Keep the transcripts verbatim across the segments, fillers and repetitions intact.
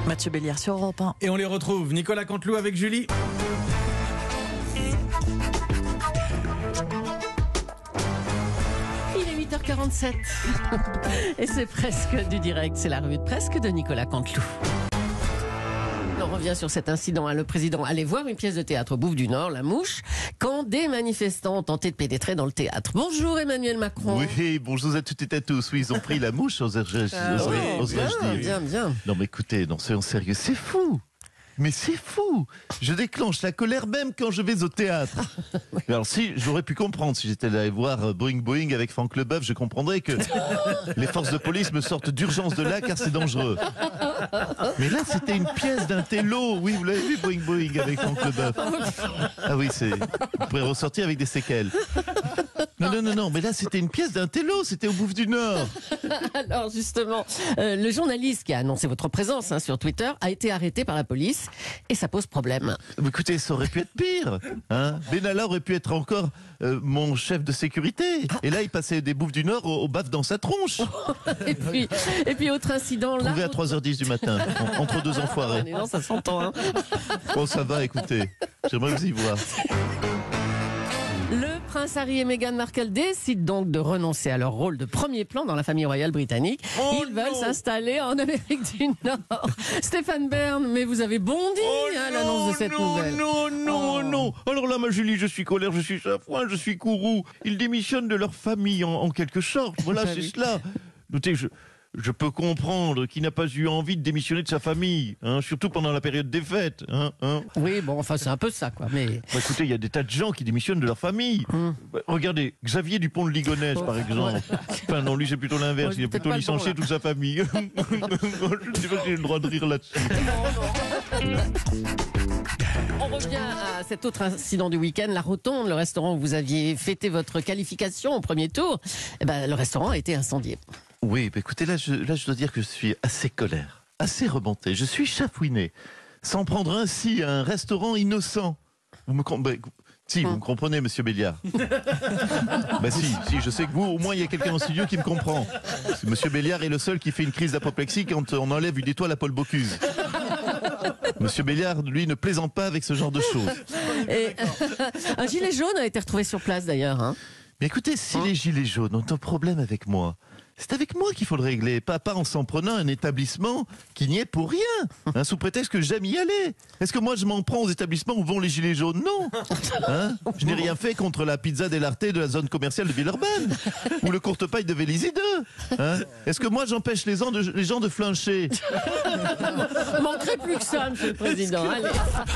Mathieu Béliard sur Europe un. Et on les retrouve, Nicolas Canteloup avec Julie. Il est huit heures quarante-sept et c'est presque du direct, c'est la revue de presque de Nicolas Canteloup. On revient sur cet incident. Le président allait voir une pièce de théâtre Bouffe du Nord, La Mouche, quand des manifestants ont tenté de pénétrer dans le théâtre. Bonjour Emmanuel Macron. Oui, bonjour à toutes et à tous. Oui, ils ont pris la mouche, oserais-je Ah oui, oserais-je bien, dire. bien, bien. Non mais écoutez, non, soyons sérieux, c'est fou. Mais c'est fou. Je déclenche la colère même quand je vais au théâtre. Alors si, j'aurais pu comprendre si j'étais allé voir Boing Boing avec Franck Leboeuf, je comprendrais que les forces de police me sortent d'urgence de là car c'est dangereux. Mais là, c'était une pièce d'un télo. Oui, vous l'avez vu, Boing Boing avec Franck Leboeuf. Ah oui, c'est. Vous pourrez ressortir avec des séquelles. Non, non, non, non, mais là, c'était une pièce d'un télo. C'était au Bouffe du Nord. Alors justement, euh, le journaliste qui a annoncé votre présence hein, sur Twitter a été arrêté par la police et ça pose problème. Écoutez, ça aurait pu être pire. Hein, Benalla aurait pu être encore euh, mon chef de sécurité. Et là, il passait des Bouffes du Nord au, au baf dans sa tronche. et, puis, et puis, autre incident là. Trouvé à trois heures dix du matin, en- entre deux enfoirés. Non, ça s'entend. Hein. Bon, ça va, écoutez. J'aimerais vous y voir. Le prince Harry et Meghan Markle décident donc de renoncer à leur rôle de premier plan dans la famille royale britannique. Oh Ils veulent non. s'installer en Amérique du Nord. Stéphane Bern, mais vous avez bondi à l'annonce de cette Oh non, nouvelle. non, non, Oh. non. Alors là, ma Julie, je suis colère, je suis chafouin, je suis courroux. Ils démissionnent de leur famille en, en quelque sorte. Voilà, Ah c'est oui. cela. Notez, je... Je peux comprendre qu'il n'a pas eu envie de démissionner de sa famille, hein, surtout pendant la période des fêtes. Hein, hein. Oui, bon, enfin, c'est un peu ça, quoi. Mais Bah, écoutez, il y a des tas de gens qui démissionnent de leur famille. Hum. Bah, regardez, Xavier Dupont de Ligonnès, par exemple. Enfin, non, lui, c'est plutôt l'inverse. Ouais, Il a c'est plutôt pas le licencié bon, là. toute sa famille. Je ne sais pas si j'ai le droit de rire là-dessus. on revient à cet autre incident du week-end, la Rotonde, le restaurant où vous aviez fêté votre qualification au premier tour. Eh ben, le restaurant a été incendié. Oui, bah, écoutez, là je, là, je dois dire que je suis assez colère, assez remonté. Je suis chafouiné. S'en prendre ainsi à un restaurant innocent. Vous me com- bah, si, vous me comprenez, monsieur Béliard. Bah si, si, je sais que vous, au moins, il y a quelqu'un en studio qui me comprend. Parce que monsieur Béliard est le seul qui fait une crise d'apoplexie quand on enlève une étoile à Paul Bocuse. Monsieur Béliard, lui, ne plaisante pas avec ce genre de choses. Et, un gilet jaune a été retrouvé sur place d'ailleurs. Hein. Mais écoutez, si les gilets jaunes ont un problème avec moi, c'est avec moi qu'il faut le régler, pas, pas en s'en prenant un établissement qui n'y est pour rien, hein, sous prétexte que j'aime y aller. Est-ce que moi je m'en prends aux établissements où vont les gilets jaunes? Non. Hein, je n'ai rien fait contre la pizza dell'Arte de la zone commerciale de Villeurbanne ou le courte-paille de Vélizy deux. Hein. Est-ce que moi j'empêche les gens de, les gens de flancher? Manquerait plus que ça, monsieur le président. Allez.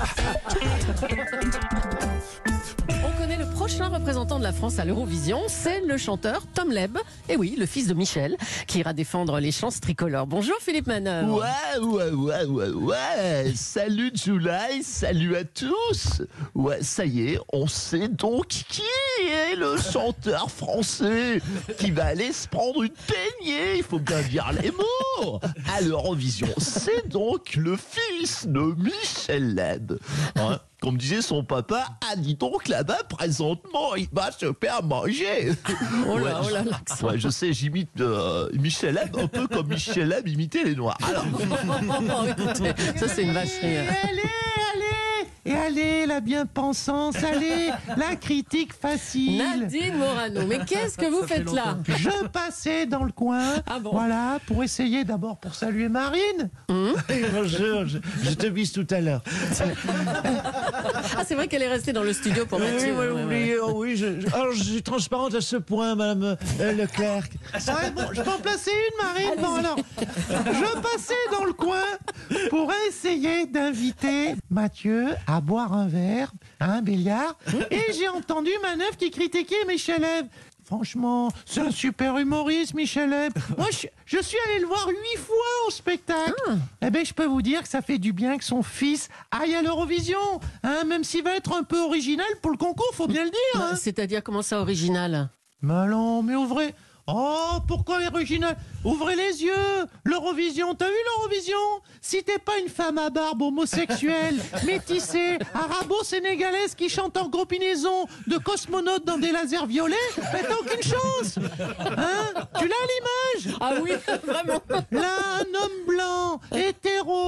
On connaît le prochain représentant de la France à l'Eurovision, c'est le chanteur Tom Leb. Et oui, le fils de Michel, qui ira défendre les chances tricolores. Bonjour Philippe Manœuvre. Ouais, ouais, ouais, ouais, ouais. Salut July, salut à tous. Ouais, ça y est, on sait donc qui est le chanteur français qui va aller se prendre une peignée. Il faut bien dire les mots. À l'Eurovision, c'est donc le fils de Michel Leb. Hein, comme disait son papa, ah dis donc là-bas, présentement, il va se faire manger. Oh là, Ouais, oh là, je- l'accent. Ouais, je sais, j'imite euh, Michel Leb un peu comme Michel Leb imitait les Noirs. Alors, Oh, écoutez, ça c'est une vacherie. hein. Allez, allez, et allez, la bien-pensance, allez, la critique facile. Nadine Morano, mais qu'est-ce que vous faites là? Je passais dans le coin, Ah bon? voilà, pour essayer d'abord pour saluer Marine. Bonjour, je, je te vise tout à l'heure. Ah, c'est vrai qu'elle est restée dans le studio pour Oui, Mathieu. oui, ouais, ouais. oubliez, oh oui, je, je- alors je suis transparente à ce point, madame euh, Leclerc. Ouais, bon, je peux en placer une, Marine. Bon, alors, je passais dans le coin pour essayer d'inviter Mathieu à boire un verre, hein, Béliard, et j'ai entendu Manœuvre qui critiquait Michel Leb. Franchement, c'est un super humoriste, Michel Leb. Moi, je, je suis allé le voir huit fois au spectacle. Eh ben, je peux vous dire que ça fait du bien que son fils aille à l'Eurovision, hein, même s'il va être un peu original pour le concours, faut bien le dire. Hein. C'est-à-dire, comment ça, original? Mais non, mais ouvrez. Oh, pourquoi original? Ouvrez les yeux. L'Eurovision, t'as vu l'Eurovision? Si t'es pas une femme à barbe homosexuelle, métissée, arabo-sénégalaise qui chante en combinaison de cosmonautes dans des lasers violets, ben t'as aucune chance. Hein? Tu l'as à l'image? Ah oui, vraiment. Là, un homme blanc, hétéro, avec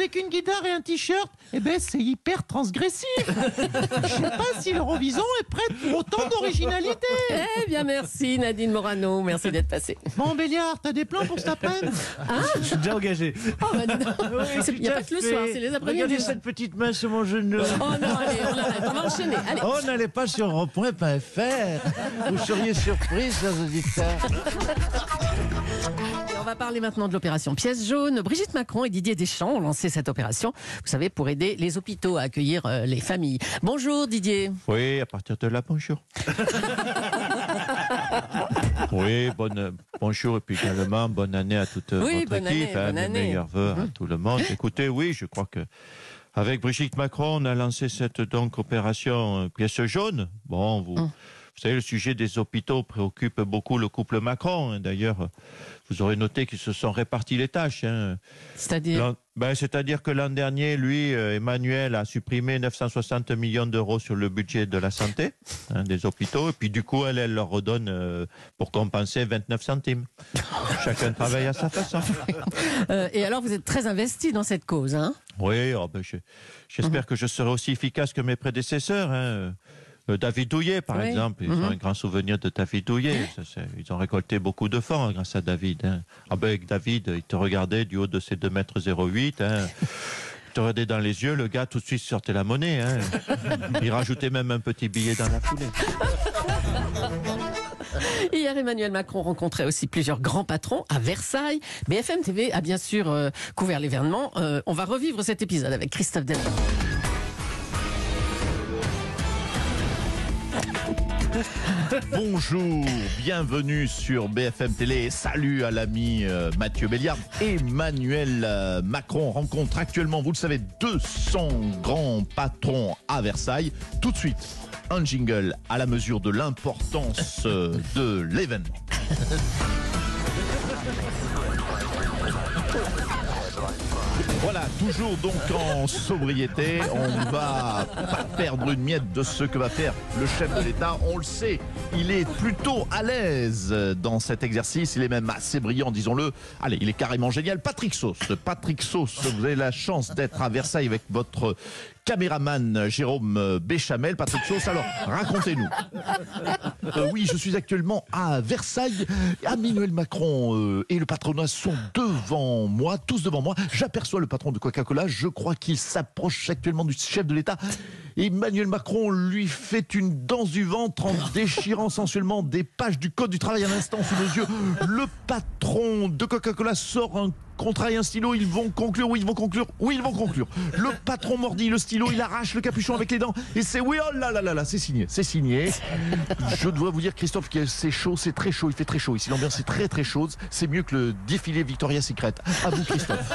avec une guitare et un t-shirt, eh ben c'est hyper transgressif. Je sais pas si l'Eurovision est prête pour autant d'originalité. Eh bien, merci Nadine Morano, merci d'être passée. Bon, Béliard, t'as des plans pour cet après-midi? Je suis déjà engagé. Oh, bah, non. Il n'y a pas que le soir, c'est les après-midi. Regardez cette petite main sur mon genou. Oh non, allez, on arrête, on va enchaîner. Allez. Oh, n'allez pas sur rond point point f r. Vous seriez surpris, chers auditeurs. Et on va parler maintenant de l'opération Pièce jaune. Brigitte Macron et Didier Deschamps ont lancé cette opération, vous savez, pour aider les hôpitaux à accueillir euh, les familles. Bonjour Didier. Oui, à partir de là, bonjour. Oui, bonne, bonjour et puis également bonne année à toute Oui, votre bonne équipe. année, hein, bonne mes année. meilleurs vœux à tout le monde. Écoutez, oui, je crois que avec Brigitte Macron, on a lancé cette donc opération euh, Pièce jaune. Bon, vous, Hum. vous savez, le sujet des hôpitaux préoccupe beaucoup le couple Macron. hein. D'ailleurs, vous aurez noté qu'ils se sont répartis les tâches. hein. C'est-à-dire L'an- ben, c'est-à-dire que l'an dernier, lui, euh, Emmanuel, a supprimé neuf cent soixante millions d'euros sur le budget de la santé, hein, des hôpitaux. Et puis, du coup, elle, elle leur redonne, euh, pour compenser, vingt-neuf centimes. Chacun travaille à sa façon. Euh, Et alors, vous êtes très investi dans cette cause, hein? Oui, oh, ben, je- j'espère que je serai aussi efficace que mes prédécesseurs. hein. Euh, David Douillet, par Oui. exemple, ils Mhm. ont un grand souvenir de David Douillet. Ça, c'est- ils ont récolté beaucoup de fonds hein, grâce à David. hein. Ah ben, avec David, il te regardait du haut de ses deux mètres zéro huit. Hein. Il te regardait dans les yeux, le gars tout de suite sortait la monnaie. Hein. Il rajoutait même un petit billet dans la foulée. Hier, Emmanuel Macron rencontrait aussi plusieurs grands patrons à Versailles. B F M T V a bien sûr euh, couvert l'événement. Euh, on va revivre cet épisode avec Christophe Delma. Bonjour, bienvenue sur B F M Télé. Salut à l'ami euh, Mathieu Béliard. Emmanuel euh, Macron rencontre actuellement, vous le savez, deux cents grands patrons à Versailles. Tout de suite, un jingle à la mesure de l'importance euh, de l'événement. Voilà, toujours donc en sobriété, on ne va pas perdre une miette de ce que va faire le chef de l'État. On le sait, il est plutôt à l'aise dans cet exercice, il est même assez brillant, disons-le. Allez, il est carrément génial. Patrick Sauce, Patrick Sauce, vous avez la chance d'être à Versailles avec votre caméraman Jérôme Béchamel. Patrick Sauce, alors racontez-nous. Euh, oui, je suis actuellement à Versailles. Emmanuel Macron euh, et le patronat sont devant moi, tous devant moi. J'aperçois le patron de Coca-Cola. Je crois qu'il s'approche actuellement du chef de l'État. Emmanuel Macron lui fait une danse du ventre en déchirant sensuellement des pages du Code du travail à l'instant sous nos yeux. Le patron de Coca-Cola sort un contrat et un stylo. Ils vont conclure, oui, ils vont conclure, oui, ils vont conclure. Le patron mordit le stylo, il arrache le capuchon avec les dents. Et c'est oui, oh là là là là, c'est signé, c'est signé. Je dois vous dire, Christophe, que c'est chaud, c'est très chaud, il fait très chaud ici. L'ambiance est très très chaude. C'est mieux que le défilé Victoria's Secret. À vous, Christophe.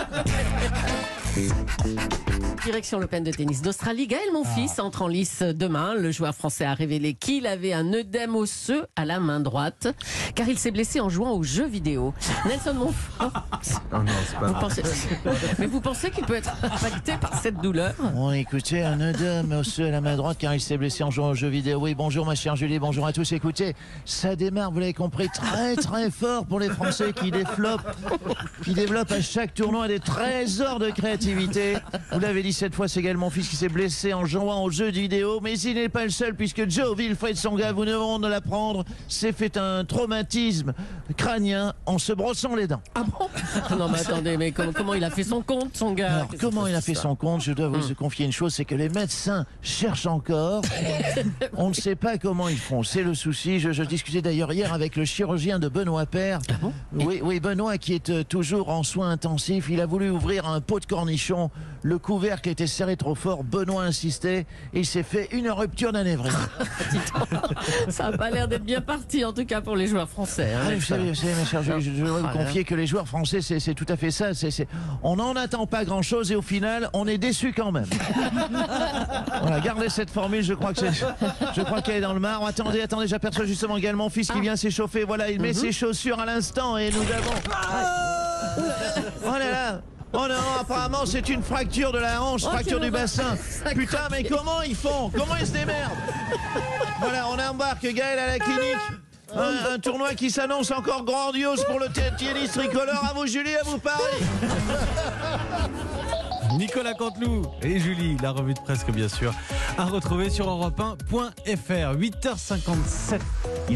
Direction l'Open de tennis d'Australie. Gaël Monfils entre en lice demain. Le joueur français a révélé qu'il avait un œdème osseux à la main droite, car il s'est blessé en jouant aux jeux vidéo. Nelson Montfort. Oh non, c'est pas Vous vrai. pensez... Mais vous pensez qu'il peut être impacté par cette douleur? Bon, écoutez, un œdème osseux à la main droite car il s'est blessé en jouant aux jeux vidéo. Oui, bonjour ma chère Julie, bonjour à tous. Écoutez, ça démarre, vous l'avez compris, très très fort pour les Français qui développent, qui développent à chaque tournoi des trésors de créativité. Vous l'avez dit cette fois, c'est également mon fils qui s'est blessé en jouant aux jeux vidéo. Mais il n'est pas le seul puisque Joe Wilfried Tsonga, vous ne venez de l'apprendre, s'est fait un traumatisme crânien en se brossant les dents. Ah bon? Non mais attendez, mais comment, comment il a fait son compte, son gars? Alors, comment il a fait son compte? Je dois vous confier une chose, c'est que les médecins cherchent encore. On ne sait pas comment ils font. C'est le souci. Je, je discutais d'ailleurs hier avec le chirurgien de Benoît Père. Ah bon? Oui, oui, Benoît qui est euh, toujours en soins intensifs. Il a voulu ouvrir un pot de cornichons. Le couvercle était serré trop fort. Benoît insistait et il s'est fait une rupture d'anévrisme. Ça n'a pas l'air d'être bien parti, en tout cas pour les joueurs français. Hein, Ah, vous savez, vous savez, mes chers, je, je, je dois vous Ah, là. confier que les joueurs français, c'est c'est tout à fait ça. C'est- c'est- on n'en attend pas grand-chose et au final, on est déçu quand même. Voilà, gardez cette formule, je crois que c'est, je crois qu'elle est dans le marbre. Attendez, attendez, j'aperçois justement également mon fils qui vient s'échauffer. Voilà, il met ses chaussures à l'instant et nous avons... Oh là là. Oh non, apparemment c'est une fracture de la hanche, Oh, fracture quelle du horreur. bassin. Ça Putain, craque. mais comment ils font? Comment ils se démerdent? Voilà, on embarque Gaël à la clinique. Un, un tournoi qui s'annonce encore grandiose pour le t- tennis tricolore. À vous Julie, à vous Paris. Nicolas Canteloup et Julie, la revue de presque bien sûr, à retrouver sur europe un point f r. huit heures cinquante-sept.